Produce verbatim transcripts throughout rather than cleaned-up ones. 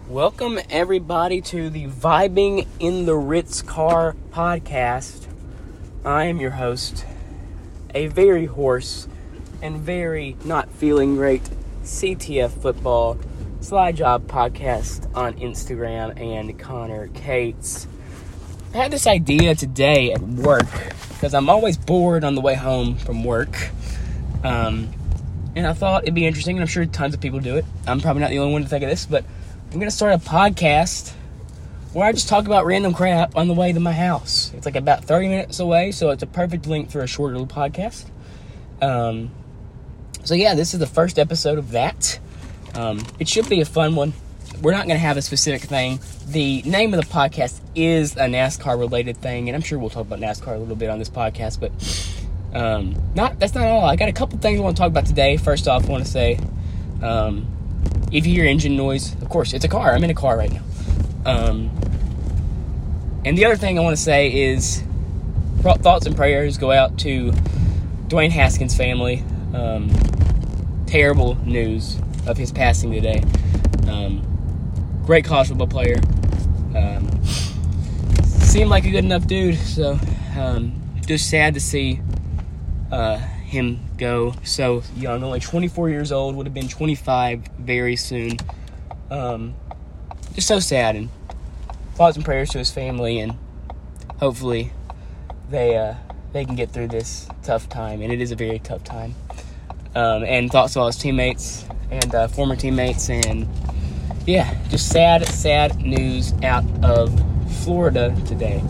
Welcome, everybody, to the Vibing in the Ritz Car podcast. I am your host, a very hoarse and very not feeling great C T F Football Slide Job podcast on Instagram, and Connor Cates. I had this idea today at work because I'm always bored on the way home from work. Um, and I thought it'd be interesting, and I'm sure tons of people do it. I'm probably not the only one to think of this, but I'm going to start a podcast where I just talk about random crap on the way to my house. It's like about thirty minutes away, so it's a perfect length for a short little podcast. Um, so yeah, this is the first episode of that. Um, it should be a fun one. We're not going to have a specific thing. The name of the podcast is a NASCAR-related thing, and I'm sure we'll talk about NASCAR a little bit on this podcast, but um, not that's not all. I got a couple things I want to talk about today. First off, I want to say... Um, If you hear engine noise, of course, it's a car. I'm in a car right now. Um, and the other thing I want to say is thoughts and prayers go out to Dwayne Haskins' family. Um, terrible news of his passing today. Um, great college football player. Um, seemed like a good enough dude. So um, just sad to see uh, him go so young, only twenty-four years old, would have been twenty-five very soon. Um, just so sad, and thoughts and prayers to his family, and hopefully they uh, they can get through this tough time, and it is a very tough time. Um, and thoughts to all his teammates and uh, former teammates, and yeah, just sad, sad news out of Florida today.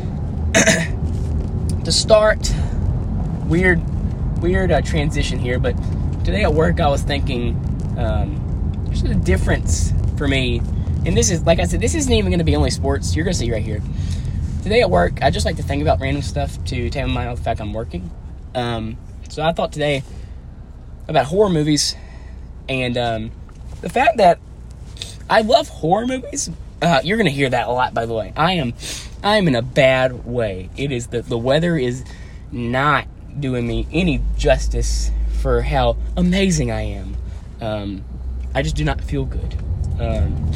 To start, weird. Weird uh, transition here, but today at work I was thinking um, there's a difference for me, and this is, like I said, this isn't even going to be only sports. You're going to see right here. Today at work, I just like to think about random stuff to take my mind off the fact I'm working. Um, so I thought today about horror movies, and um, the fact that I love horror movies. Uh, you're going to hear that a lot, by the way. I am, I am in a bad way. It is the the weather is not doing me any justice for how amazing I am. Um, I just do not feel good. Um,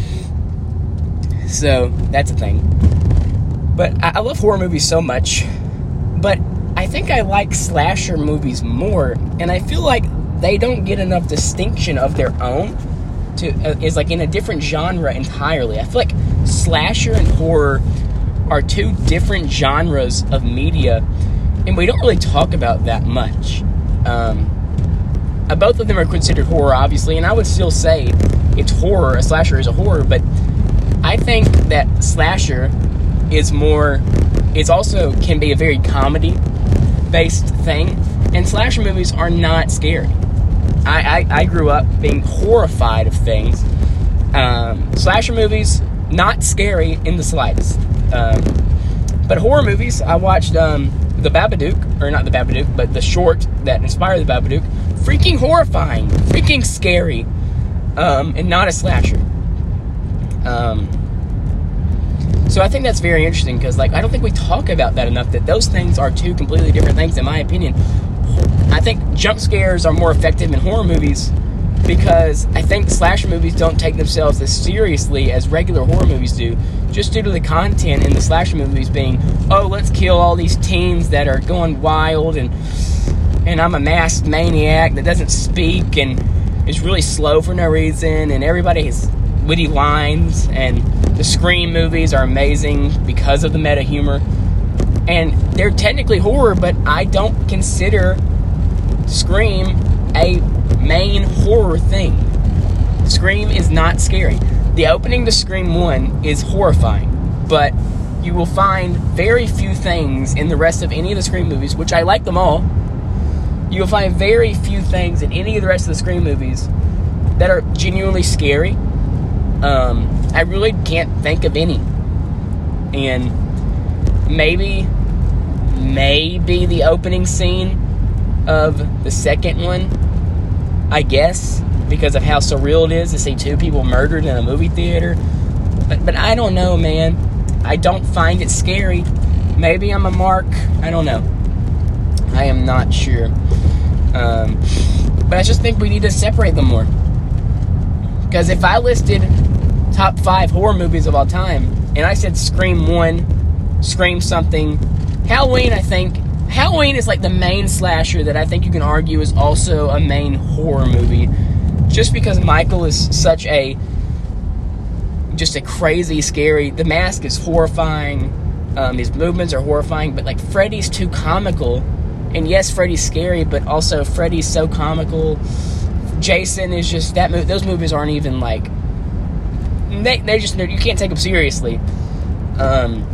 so that's a thing. But I, I love horror movies so much. But I think I like slasher movies more, and I feel like they don't get enough distinction of their own. To uh, is like in a different genre entirely. I feel like slasher and horror are two different genres of media, and we don't really talk about that much. Um, uh, both of them are considered horror, obviously, and I would still say it's horror. A slasher is a horror, but I think that slasher is more, it's also can be a very comedy-based thing, and slasher movies are not scary. I, I, I grew up being horrified of things. Um, slasher movies, not scary in the slightest. Um, but horror movies, I watched... Um, The Babadook, or not The Babadook, but the short that inspired The Babadook, freaking horrifying, freaking scary, um, and not a slasher. Um, so I think that's very interesting, because, like, I don't think we talk about that enough, that those things are two completely different things, in my opinion. I think jump scares are more effective in horror movies, because I think slasher movies don't take themselves as seriously as regular horror movies do, just due to the content in the slasher movies being, oh, let's kill all these teens that are going wild, and and I'm a masked maniac that doesn't speak and is really slow for no reason, and everybody has witty lines, and the Scream movies are amazing because of the meta humor, and they're technically horror, but I don't consider Scream a main horror thing. Scream is not scary. The opening to Scream one is horrifying, but you will find very few things in the rest of any of the Scream movies, which I like them all. You will find very few things in any of the rest of the Scream movies that are genuinely scary. Um, I really can't think of any. And maybe, maybe the opening scene of the second one, I guess, because of how surreal it is to see two people murdered in a movie theater. But, but I don't know, man. I don't find it scary. Maybe I'm a mark. I don't know. I am not sure. Um, but I just think we need to separate them more. Because if I listed top five horror movies of all time, and I said Scream one, Scream something. Halloween, I think, Halloween is like the main slasher that I think you can argue is also a main horror movie, just because Michael is such a, just a crazy, scary, The Mask is horrifying, um, his movements are horrifying, but like Freddy's too comical, and yes, Freddy's scary, but also Freddy's so comical. Jason is just, that. those movies aren't even like, they, they just, you can't take them seriously. Um,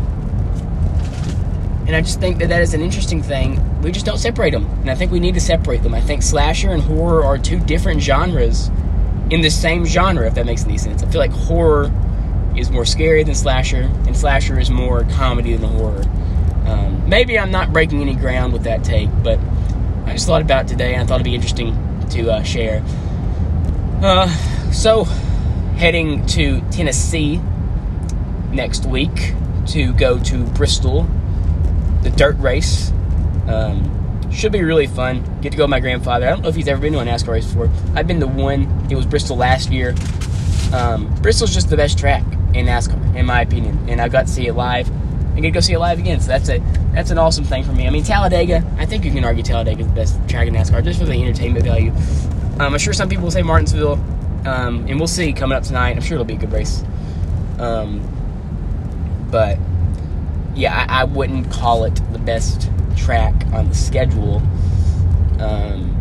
and I just think that that is an interesting thing. We just don't separate them, and I think we need to separate them. I think slasher and horror are two different genres in the same genre, if that makes any sense. I feel like horror is more scary than slasher, and slasher is more comedy than horror. Um, maybe I'm not breaking any ground with that take, but I just thought about it today, and I thought it'd be interesting to uh, share. Uh, so, heading to Tennessee next week to go to Bristol, the dirt race. Um, should be really fun. Get to go with my grandfather. I don't know if he's ever been to a NASCAR race before. I've been to one. It was Bristol last year. Um, Bristol's just the best track in NASCAR, in my opinion, and I got to see it live. I get to go see it live again, so that's a that's an awesome thing for me. I mean, Talladega, I think you can argue Talladega is the best track in NASCAR, just for the entertainment value. Um, I'm sure some people will say Martinsville, um, and we'll see coming up tonight. I'm sure it'll be a good race. Um, but, yeah, I, I wouldn't call it the best track on the schedule. Um,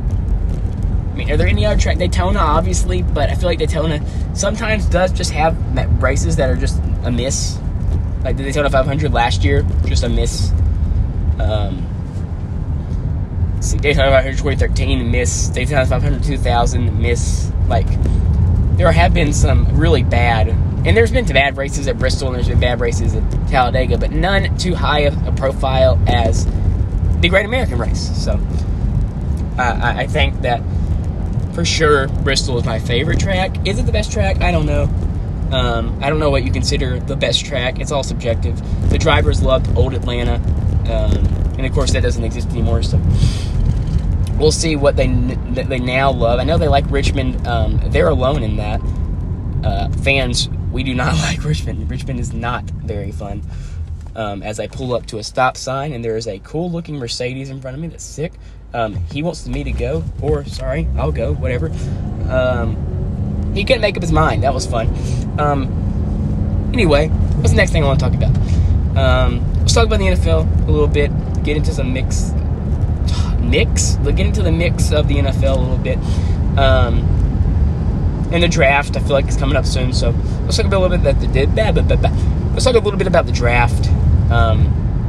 I mean, are there any other track? Daytona, obviously, but I feel like Daytona sometimes does just have races that are just a miss. Like the Daytona five hundred last year, just a miss. Um, see, Daytona five hundred twenty thirteen, miss. Daytona five hundred two thousand, miss. Like, there have been some really bad, and there's been bad races at Bristol, and there's been bad races at Talladega, but none too high of a profile as the Great American Race. So, uh, I, I think that, for sure, Bristol is my favorite track. Is it the best track? I don't know. Um, I don't know what you consider the best track. It's all subjective. The drivers loved Old Atlanta, um, and of course that doesn't exist anymore. So we'll see what they that they now love. I know they like Richmond. Um, they're alone in that. Uh, fans, we do not like Richmond. Richmond is not very fun. Um, as I pull up to a stop sign, and there is a cool-looking Mercedes in front of me that's sick. Um, he wants me to go, or sorry, I'll go, whatever. Um, He couldn't make up his mind. That was fun. Um, anyway, what's the next thing I want to talk about? Um, let's talk about the N F L a little bit. Get into some mix. Mix? Get into the mix of the N F L a little bit. Um, and the draft, I feel like, is coming up soon. So let's talk about a little bit about the bad, bad, bad, bad. Let's talk a little bit about the draft. Um,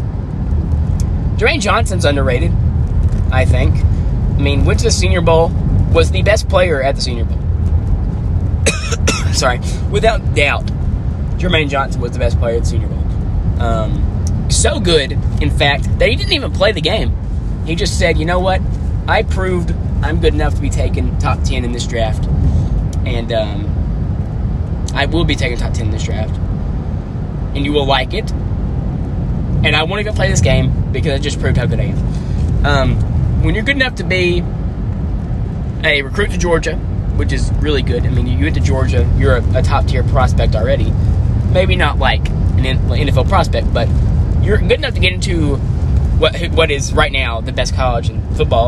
Jermaine Johnson's underrated, I think. I mean, went to the Senior Bowl, was the best player at the Senior Bowl. Sorry, without doubt, Jermaine Johnson was the best player at the Senior Bowl. Um, so good, in fact, that he didn't even play the game. He just said, you know what? I proved I'm good enough to be taken top ten in this draft. And um, I will be taking top ten in this draft. And you will like it. And I want to go play this game because I just proved how good I am. Um, when you're good enough to be a recruit to Georgia, which is really good. I mean, you went to Georgia, you're a, a top-tier prospect already. Maybe not like an N F L prospect, but you're good enough to get into what what is right now the best college in football.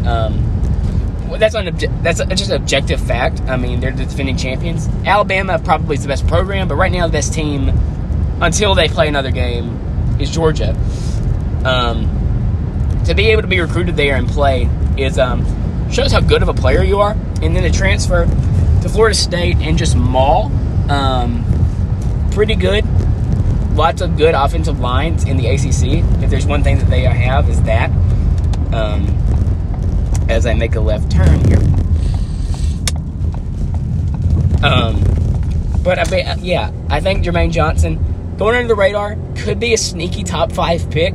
Um, that's an obje- that's a, just an objective fact. I mean, they're the defending champions. Alabama probably is the best program, but right now the best team, until they play another game, is Georgia. Um, to be able to be recruited there and play is um, shows how good of a player you are. And then to transfer to Florida State and just maul, um, pretty good. Lots of good offensive lines in the A C C. If there's one thing that they have, is that. Um, as I make a left turn here. Um, but, I mean, yeah, I think Jermaine Johnson, going under the radar, could be a sneaky top five pick.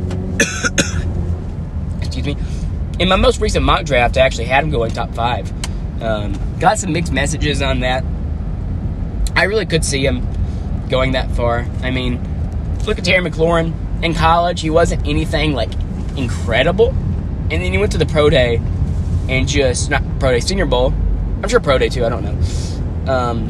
Excuse me. In my most recent mock draft, I actually had him going top five. Um, got some mixed messages on that. I really could see him going that far. I mean, look at Terry McLaurin. In college, he wasn't anything, like, incredible. And then he went to the Pro Day and just, not Pro Day, Senior Bowl. I'm sure Pro Day, too, I don't know. Um,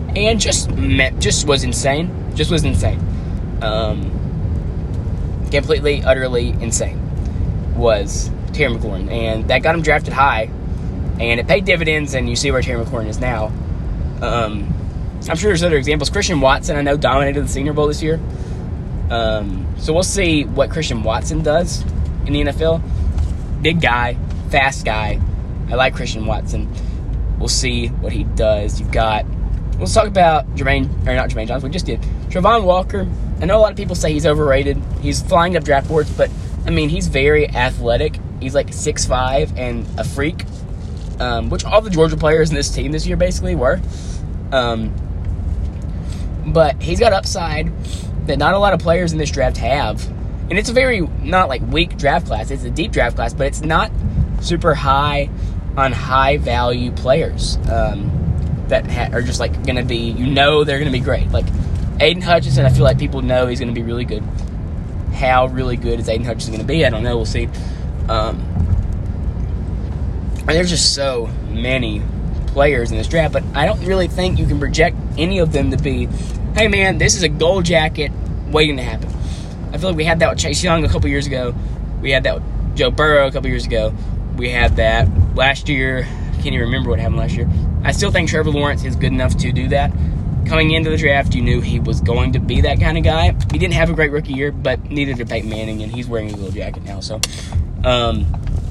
and just met, just was insane. Just was insane. Um, completely, utterly insane was Terry McLaurin, and that got him drafted high, and it paid dividends. And you see where Terry McLaurin is now. Um, I'm sure there's other examples. Christian Watson, I know, dominated the Senior Bowl this year. Um, so we'll see what Christian Watson does in the N F L. Big guy, fast guy. I like Christian Watson. We'll see what he does. You've got, let's talk about Jermaine, or not Jermaine Johnson, we just did. Travon Walker. I know a lot of people say he's overrated. He's flying up draft boards, but, I mean, he's very athletic. He's like six five and a freak, um, which all the Georgia players in this team this year basically were. Um, but he's got upside that not a lot of players in this draft have. And it's a very, not like weak draft class. It's a deep draft class, but it's not super high on high-value players um, that ha- are just, like, going to be, you know they're going to be great. Like, Aiden Hutchinson, I feel like people know he's going to be really good. How really good is Aiden Hutchinson going to be? I don't know. We'll see. Um, and there's just so many players in this draft, but I don't really think you can project any of them to be, hey, man, this is a gold jacket waiting to happen. I feel like we had that with Chase Young a couple years ago. We had that with Joe Burrow a couple years ago. We had that last year. I can't even remember what happened last year. I still think Trevor Lawrence is good enough to do that. Coming into the draft, you knew he was going to be that kind of guy. He didn't have a great rookie year, but neither did Peyton Manning, and he's wearing a little jacket now. So, um,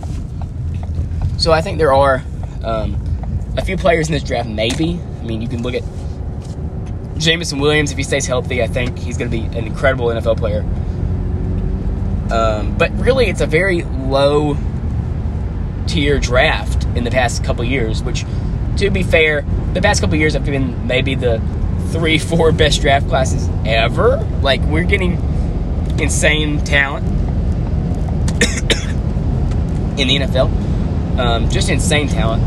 so I think there are um, a few players in this draft, maybe. I mean, you can look at Jameson Williams. If he stays healthy, I think he's going to be an incredible N F L player. Um, but really, it's a very low-tier draft in the past couple years, which, to be fair, the past couple years have been maybe the three, four best draft classes ever. Like, we're getting insane talent in the N F L. Um, just insane talent.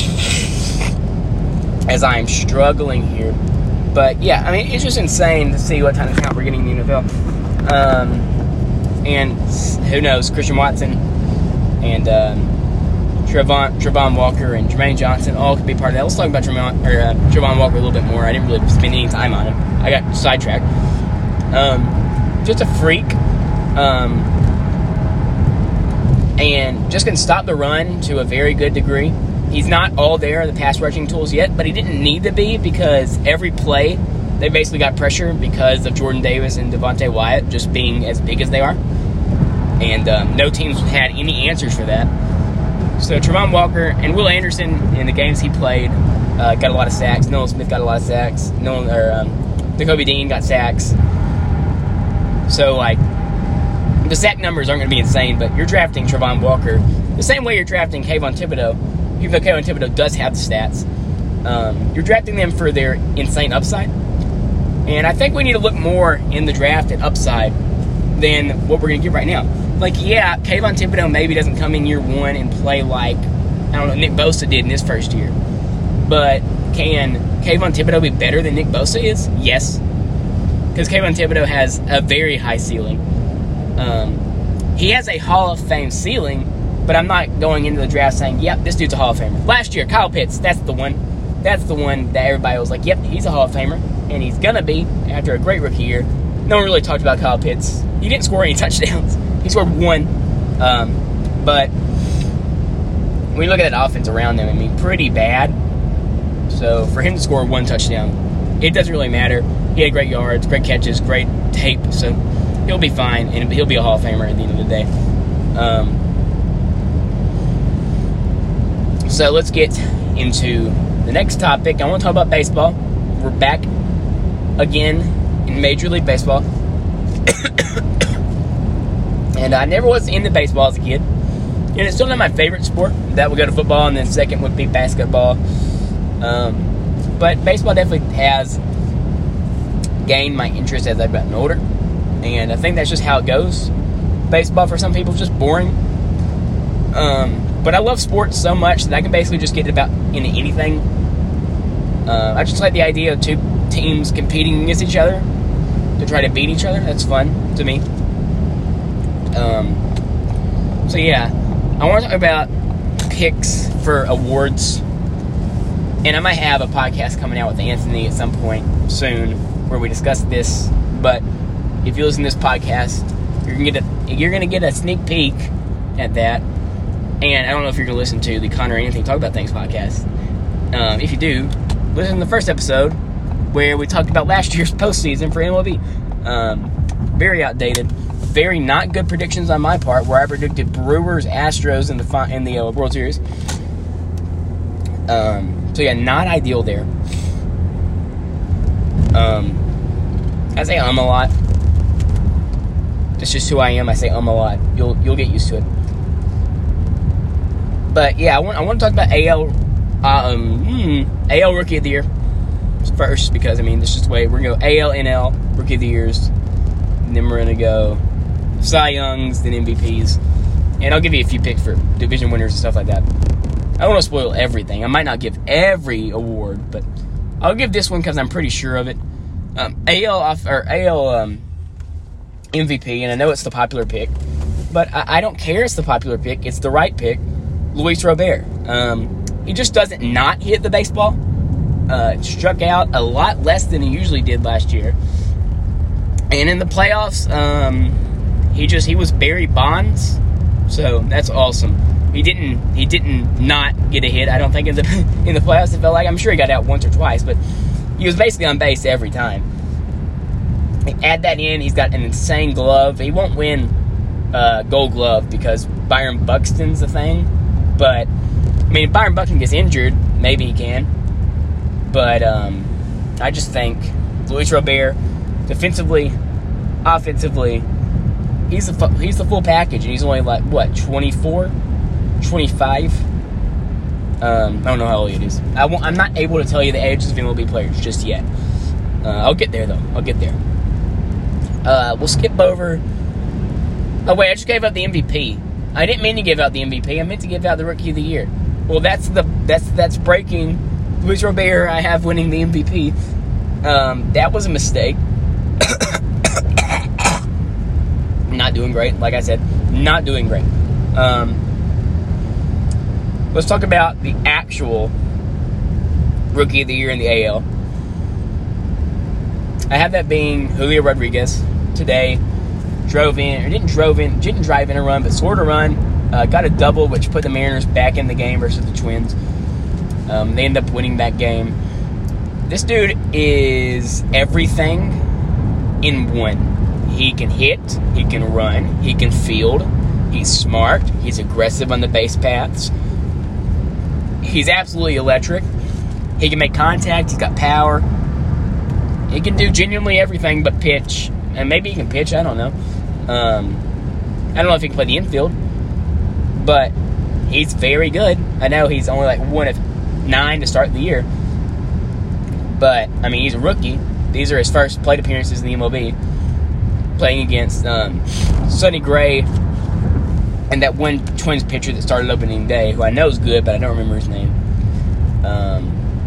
As I am struggling here. But, yeah, I mean, it's just insane to see what kind of talent we're getting in the N F L. Um... And who knows, Christian Watson and um, Travon, Travon Walker and Jermaine Johnson all could be part of that. Let's talk about Travon, or, uh, Travon Walker a little bit more. I didn't really spend any time on him. I got sidetracked. Um, just a freak. Um, and just can stop the run to a very good degree. He's not all there, the pass rushing tools yet, but he didn't need to be because every play they basically got pressure because of Jordan Davis and Devontae Wyatt just being as big as they are. And um, no teams had any answers for that. So Travon Walker and Will Anderson, in the games he played, uh, got a lot of sacks. Nolan Smith got a lot of sacks. Nolan, or um, Nakobe Dean got sacks. So, like, the sack numbers aren't going to be insane, but you're drafting Travon Walker the same way you're drafting Kayvon Thibodeau, even though Kayvon Thibodeau does have the stats. Um, you're drafting them for their insane upside. And I think we need to look more in the draft at upside than what we're going to get right now. Like, yeah, Kayvon Thibodeau maybe doesn't come in year one and play like, I don't know, Nick Bosa did in his first year. But can Kayvon Thibodeau be better than Nick Bosa is? Yes. Because Kayvon Thibodeau has a very high ceiling. Um, he has a Hall of Fame ceiling, but I'm not going into the draft saying, yep, this dude's a Hall of Famer. Last year, Kyle Pitts, that's the one. That's the one that everybody was like, yep, he's a Hall of Famer. And he's going to be after a great rookie year. No one really talked about Kyle Pitts. He didn't score any touchdowns. He scored one. Um, but when you look at that offense around them, I mean, pretty bad. So for him to score one touchdown, it doesn't really matter. He had great yards, great catches, great tape. So he'll be fine, and he'll be a Hall of Famer at the end of the day. Um, so let's get into the next topic. I want to talk about baseball. We're back again in Major League Baseball. And I never was into baseball as a kid. And it's still not my favorite sport. That would go to football, and then second would be basketball. Um, but baseball definitely has gained my interest as I've gotten older. And I think that's just how it goes. Baseball, for some people, is just boring. Um, but I love sports so much that I can basically just get about into anything. Uh, I just like the idea of two teams competing against each other to try to beat each other. That's fun to me. Um, so yeah, I want to talk about picks for awards And I might have a podcast coming out with Anthony at some point soon where we discuss this. But if you listen to this podcast, you're gonna get a, you're gonna get a sneak peek at that. And I don't know if you're gonna listen to the Connor and Anthony Talk About Things podcast. Um, if you do, listen to the first episode where we talked about last year's postseason for M L B. Um, very outdated, very not good predictions on my part, where I predicted Brewers, Astros in the fi- in the uh, World Series. Um, so yeah, not ideal there. Um, I say um a lot. That's just who I am. I say um a lot. You'll you'll get used to it. But yeah, I want I want to talk about A L um hmm, A L Rookie of the Year first, because I mean this is the way we're gonna go. A L N L Rookie of the Years, and then we're gonna go Cy Youngs, then M V Ps, and I'll give you a few picks for division winners and stuff like that. I don't want to spoil everything. I might not give every award, but I'll give this one because I'm pretty sure of it. Um, A L off, or A L um, M V P, and I know it's the popular pick, but I, I don't care. It's the popular pick. It's the right pick. Luis Robert. Um, he just doesn't not hit the baseball. Uh, struck out a lot less than he usually did last year. And in the playoffs, um, he just he was Barry Bonds, so that's awesome. He didn't he didn't not get a hit. I don't think in the in the playoffs it felt like. I'm sure he got out once or twice, but he was basically on base every time. Add that in, he's got an insane glove. He won't win uh, Gold Glove because Byron Buxton's the thing. But I mean, if Byron Buxton gets injured, maybe he can. But um, I just think Luis Robert, defensively, offensively, he's the fu- he's the full package, and he's only like what twenty-four, twenty-five. Um, I don't know how old he is. I won't, I'm not able to tell you the ages of M L B players just yet. Uh, I'll get there though. I'll get there. Uh, we'll skip over. Oh wait, I just gave out the M V P. I didn't mean to give out the M V P. I meant to give out the Rookie of the Year. Well, that's the that's that's breaking. Luis Robert, I have winning the M V P. Um, that was a mistake. Not doing great, like I said. Not doing great. Um, let's talk about the actual Rookie of the Year in the A L. I have that being Julio Rodriguez. Today, drove in, or didn't drove in, didn't drive in a run, but scored a run. Uh, got a double, which put the Mariners back in the game versus the Twins. Um, they end up winning that game. This dude is everything in one. He can hit, he can run, he can field, he's smart, he's aggressive on the base paths. He's absolutely electric. He can make contact, he's got power. He can do genuinely everything but pitch. And maybe he can pitch, I don't know. Um, I don't know if he can play the infield. But he's very good. I know he's only like one of nine to start the year. But, I mean, he's a rookie. These are his first plate appearances in the M L B. Playing against um, Sonny Gray and that one Twins pitcher that started opening day, who I know is good, but I don't remember his name. Um,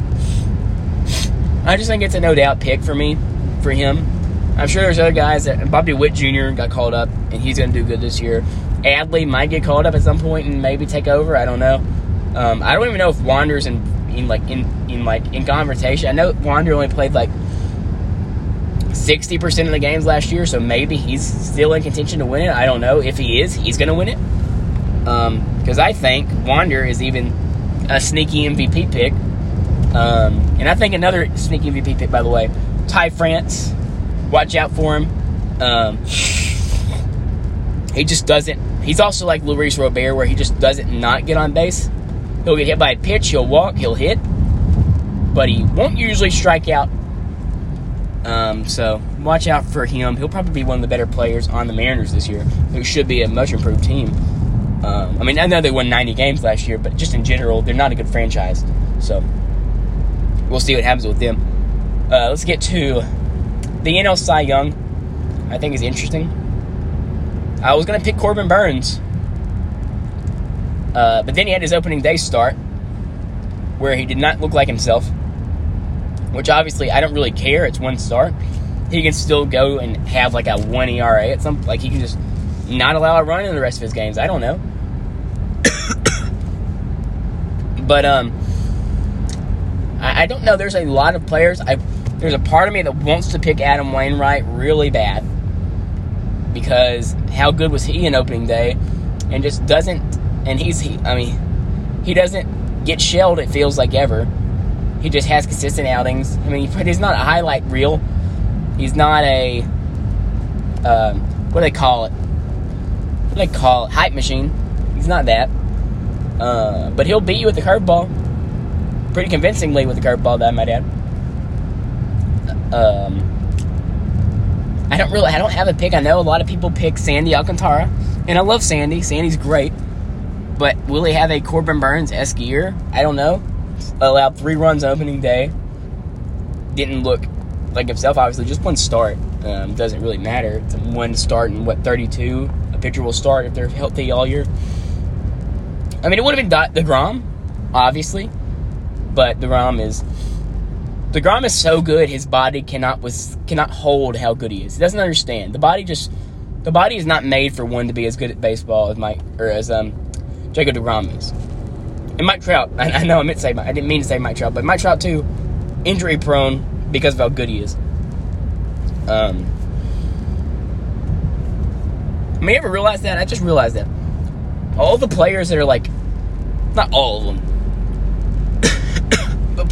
I just think it's a no-doubt pick for me, for him. I'm sure there's other guys. that Bobby Witt Junior got called up, and he's going to do good this year. Adley might get called up at some point and maybe take over. I don't know. Um, I don't even know if Wander's in, in like in, in like in conversation. I know Wander only played like sixty percent of the games last year, so maybe he's still in contention to win it. I don't know. If he is, he's going to win it. Because um, I think Wander is even a sneaky M V P pick. Um, and I think another sneaky M V P pick, by the way, Ty France. Watch out for him. Um, he just doesn't. He's also like Luis Robert, where he just doesn't not get on base. He'll get hit by a pitch, he'll walk, he'll hit, but he won't usually strike out. Um, so watch out for him. He'll probably be one of the better players on the Mariners this year, who should be a much improved team. Um, I mean, I know they won ninety games last year, but just in general, they're not a good franchise. So we'll see what happens with them. Uh, let's get to the N L Cy Young. I think is interesting. I was going to pick Corbin Burns, uh, but then he had his opening day start where he did not look like himself, which obviously I don't really care. It's one start. He can still go and have like a one E R A at some, like he can just not allow a run in the rest of his games. I don't know. But um, I, I don't know. There's a lot of players. I There's a part of me that wants to pick Adam Wainwright really bad because how good was he in opening day, and just doesn't. And he's he. I mean, he doesn't get shelled. It feels like ever. He just has consistent outings. I mean, he's not a highlight reel. He's not a um, what do they call it? What do they call it? Hype machine. He's not that. Uh, but he'll beat you with the curveball pretty convincingly with the curveball, that I might add. Um, I don't really, I don't have a pick. I know a lot of people pick Sandy Alcantara, and I love Sandy. Sandy's great, but will he have a Corbin Burns-esque year? I don't know. Allowed three runs opening day. Didn't look like himself, obviously. Just one start. Um, doesn't really matter. It's one start in, what, thirty-two? A pitcher will start if they're healthy all year. I mean, it would have been DeGrom, obviously, but DeGrom is DeGrom is so good, his body cannot was cannot hold how good he is. He doesn't understand. The body just the body is not made for one to be as good at baseball as Mike or as um Jacob DeGrom is. And Mike Trout, I, I know I meant to say I didn't mean to say Mike Trout, but Mike Trout too, injury prone because of how good he is. Um, I mean, you ever realize that? I just realized that. All the players that are like, not all of them, but,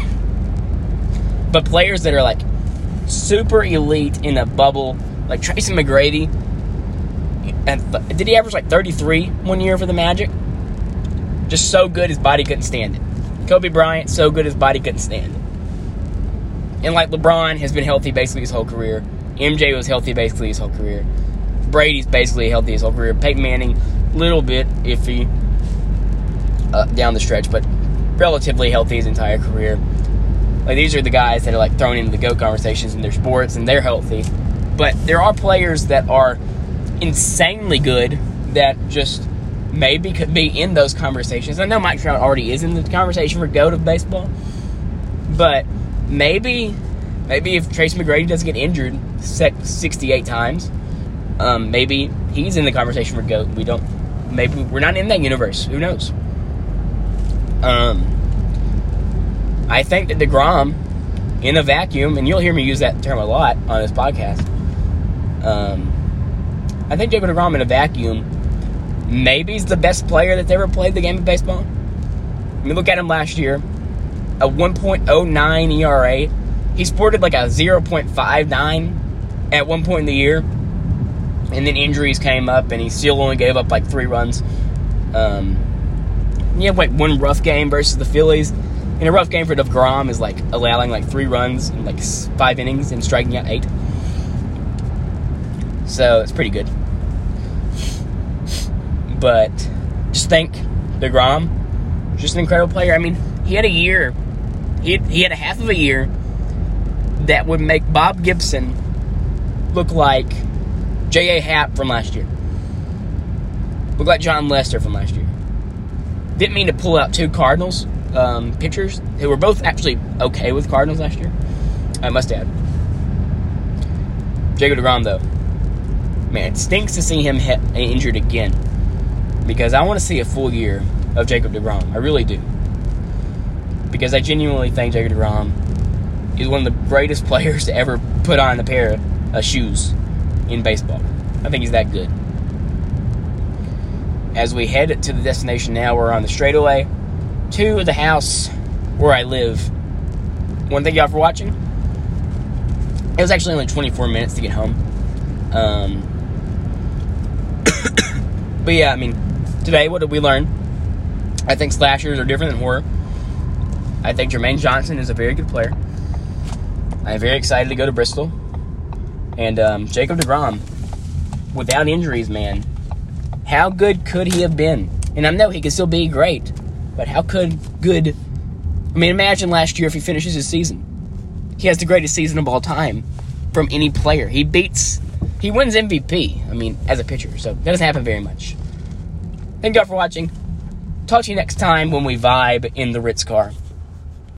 but players that are like super elite in a bubble, like Tracy McGrady, and did he average like thirty-three one year for the Magic? Just so good his body couldn't stand it. Kobe Bryant, so good his body couldn't stand it. And like LeBron has been healthy basically his whole career. M J was healthy basically his whole career. Brady's basically healthy his whole career. Peyton Manning, little bit iffy uh, down the stretch, but relatively healthy his entire career. Like, these are the guys that are like thrown into the GOAT conversations in their sports, and they're healthy. But there are players that are insanely good that just maybe could be in those conversations. I know Mike Trout already is in the conversation for GOAT of baseball, but maybe, maybe if Tracy McGrady doesn't get injured sixty-eight times, um, maybe he's in the conversation for GOAT. We don't. Maybe we're not in that universe. Who knows? Um, I think that DeGrom, in a vacuum, and you'll hear me use that term a lot on this podcast. Um, I think Jacob DeGrom in a vacuum maybe he's the best player that's ever played the game of baseball. I mean, look at him last year. A one point oh nine E R A. He sported like a zero point five nine at one point in the year. And then injuries came up, and he still only gave up like three runs. Um, he had like one rough game versus the Phillies. And a rough game for DeGrom is like allowing like three runs in like five innings and striking out eight. So it's pretty good. But just think, DeGrom, just an incredible player. I mean, he had a year, he had, he had a half of a year that would make Bob Gibson look like J A. Happ from last year. Look like John Lester from last year. Didn't mean to pull out two Cardinals um, pitchers who were both actually okay with Cardinals last year. I must add. Jacob DeGrom, though. Man, it stinks to see him hit, injured again. Because I want to see a full year of Jacob DeGrom. I really do. Because I genuinely think Jacob DeGrom is one of the greatest players to ever put on a pair of shoes in baseball. I think he's that good. As we head to the destination now, we're on the straightaway to the house where I live. I want to thank y'all for watching. It was actually only twenty-four minutes to get home. Um, but yeah, I mean, today, what did we learn? I think slashers are different than horror. I think Jermaine Johnson is a very good player. I'm very excited to go to Bristol. And um, Jacob DeGrom, without injuries, man, how good could he have been? And I know he could still be great, but how could good... I mean, imagine last year if he finishes his season. He has the greatest season of all time from any player. He beats... He wins M V P, I mean, as a pitcher, so that doesn't happen very much. Thank you all for watching. Talk to you next time when we vibe in the Ritz car.